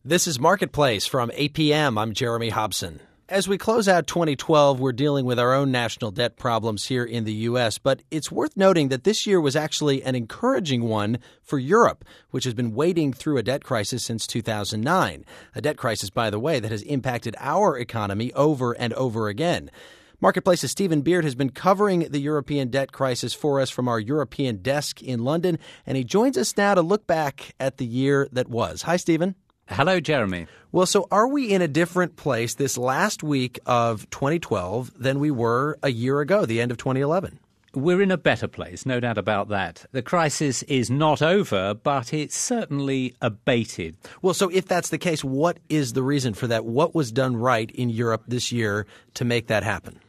This is Marketplace from APM. I'm Jeremy Hobson. As we close out 2012, we're dealing with our own national debt problems here in the U.S., but it's worth noting that this year was actually an encouraging one for Europe, which has been wading through a debt crisis since 2009. A debt crisis, by the way, that has impacted our economy over and over again. Marketplace's Stephen Beard has been covering the European debt crisis for us from our European desk in London, and he joins us now to look back at the year that was. Hi, Stephen. Hello, Jeremy. Well, so are we in a different place this last week of 2012 than we were a year ago, the end of 2011? We're in a better place, no doubt about that. The crisis is not over, but it's certainly abated. Well, so if that's the case, what is the reason for that? What was done right in Europe this year to make that happen?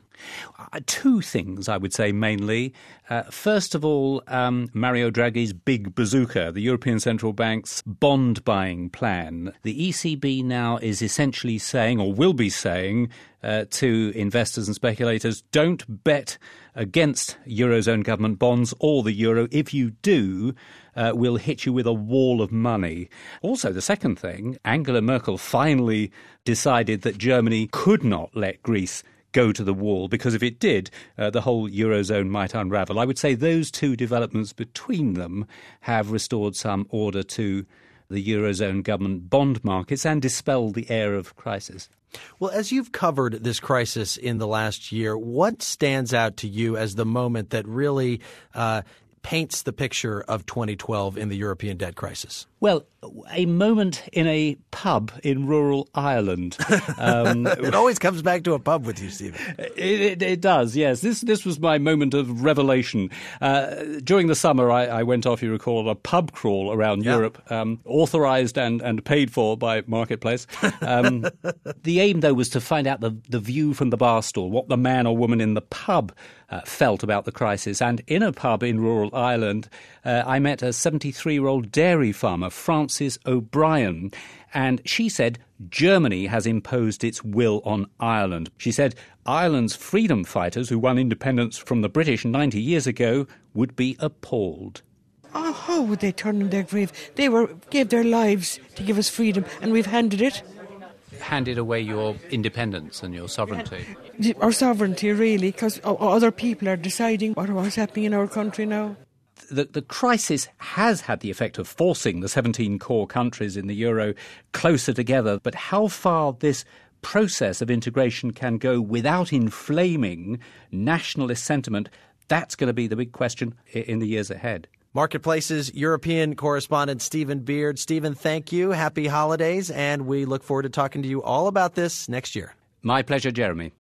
Two things, I would say, mainly. First of all, Mario Draghi's big bazooka, the European Central Bank's bond-buying plan. The ECB now is essentially saying, or will be saying, to investors and speculators, don't bet against Eurozone government bonds or the euro. If you do, we'll hit you with a wall of money. Also, the second thing, Angela Merkel finally decided that Germany could not let Greece go to the wall, because if it did, the whole Eurozone might unravel. I would say those two developments between them have restored some order to the Eurozone government bond markets and dispelled the air of crisis. Well, as you've covered this crisis in the last year, what stands out to you as the moment that really paints the picture of 2012 in the European debt crisis? Well, a moment in a pub in rural Ireland. It always comes back to a pub with you, Stephen. It does, yes. This was my moment of revelation. During the summer, I went off, you recall, on a pub crawl around Europe, authorised and paid for by Marketplace. The aim, though, was to find out the view from the bar stool, what the man or woman in the pub felt about the crisis. And in a pub in rural Ireland, I met a 73-year-old dairy farmer, Frances O'Brien, and she said Germany has imposed its will on Ireland. She said Ireland's freedom fighters, who won independence from the British 90 years ago, would be appalled. Oh, how would they turn in their grave? They gave their lives to give us freedom, and we've handed it. Handed away your independence and your sovereignty. Our sovereignty, really, because other people are deciding what's happening in our country now. The crisis has had the effect of forcing the 17 core countries in the euro closer together. But how far this process of integration can go without inflaming nationalist sentiment, that's going to be the big question in the years ahead. Marketplace's European correspondent Stephen Beard. Stephen, thank you. Happy holidays. And we look forward to talking to you all about this next year. My pleasure, Jeremy.